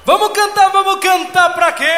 Vamos cantar pra quê?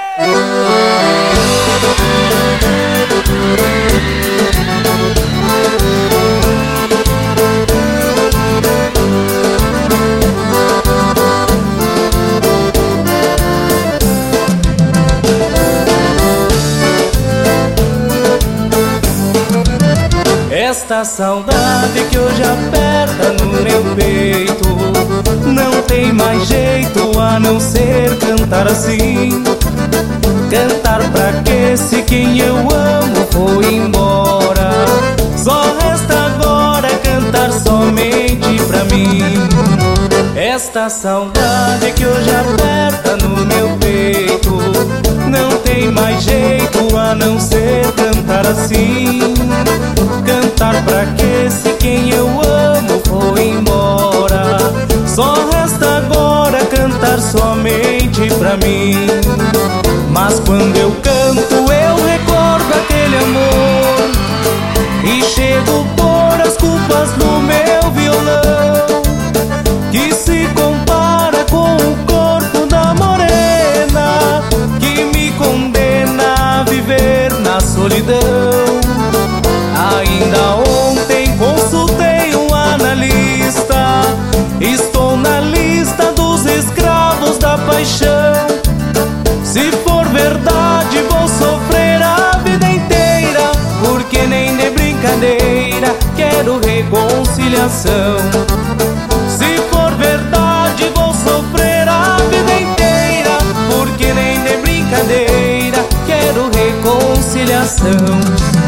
Esta saudade que hoje aperta no meu peito não tem mais jeito a não ser cantar assim. Cantar pra que se quem eu amo foi embora? Só resta agora cantar somente pra mim. Esta saudade que hoje aperta no meu peito não tem mais jeito a não ser cantar assim. Cantar pra que se quem eu amo foi embora? Só resta agora cantar somente pra mim. Mas quando eu canto eu recordo aquele amor e chego por as culpas no meu violão, que se compara com o corpo da morena que me condena a viver na solidão. Ainda ontem consultei um analista, estou na lista dos escravos da paixão. Se for verdade vou sofrer a vida inteira, porque nem de brincadeira quero reconciliação. Se for verdade vou sofrer a vida inteira, porque nem de brincadeira quero reconciliação.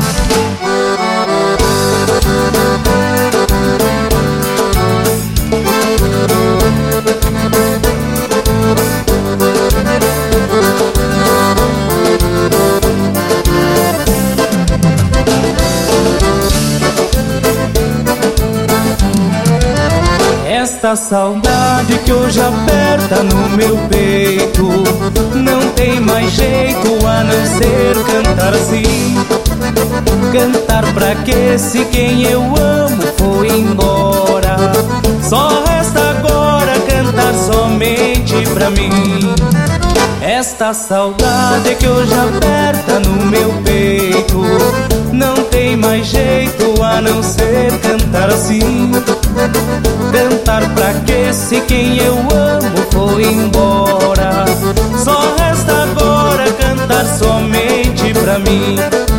Esta saudade que hoje aperta no meu peito não tem mais jeito a não ser cantar assim. Cantar pra que se quem eu amo foi embora? Só resta agora cantar somente pra mim. Esta saudade que hoje aperta no meu peito não tem mais jeito a não ser cantar assim. Cantar pra que se quem eu amo foi embora? Só resta agora cantar somente pra mim.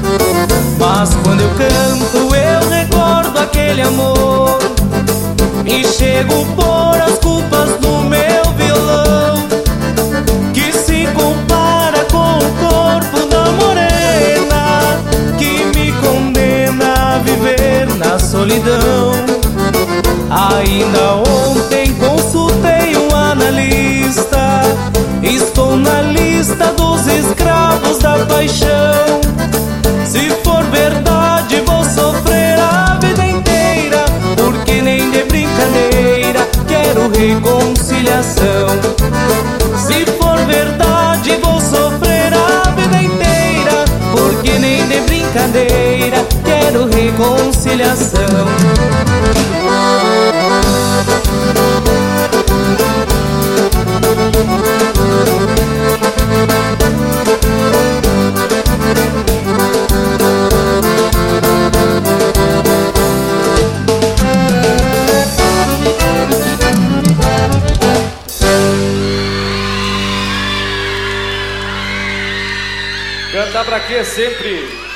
Mas quando eu canto eu recordo aquele amor e chego por as culpas no meu violão, que se compara com o corpo da morena que me condena a viver na solidão. Ainda ontem consultei um analista, estou na lista dos escravos da paixão. Se for verdade vou sofrer a vida inteira, porque nem de brincadeira quero reconciliação. Se for verdade vou sofrer a vida inteira, porque nem de brincadeira quero reconciliação. Cantar pra quê sempre?